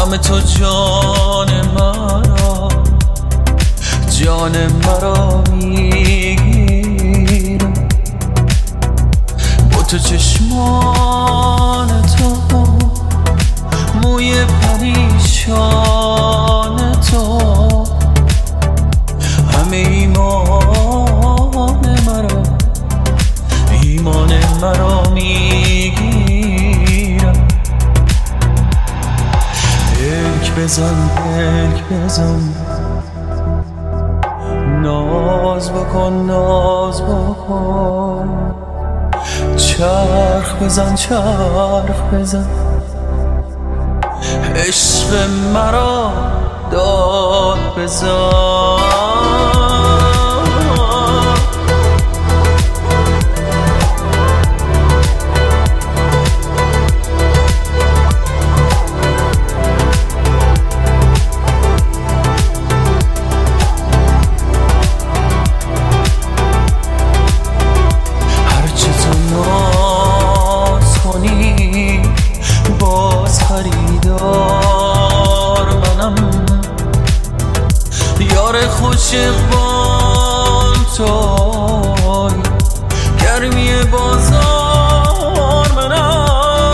غم تو جان مرا میگیره، با تو چشمان تو، موی پریشان تو، همه ایمان مرا میگیره. پلک بزن ناز بکن، چرخ بزن عشق مرا داد بزن. خریدار منم، یار خوش اقبال توی، گرمی بازار منم.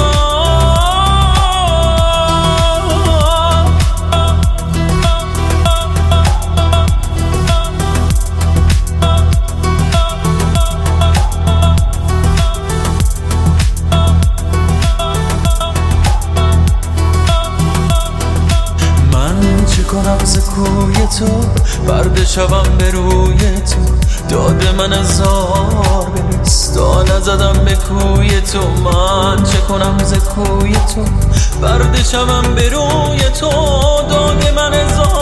کنم ز کوی تو، برد شبم به روی تو، داده من هزار برس تا نزدم به کوی تو. من چه کنم ز کوی تو، برد شبم به روی تو، داده من هزار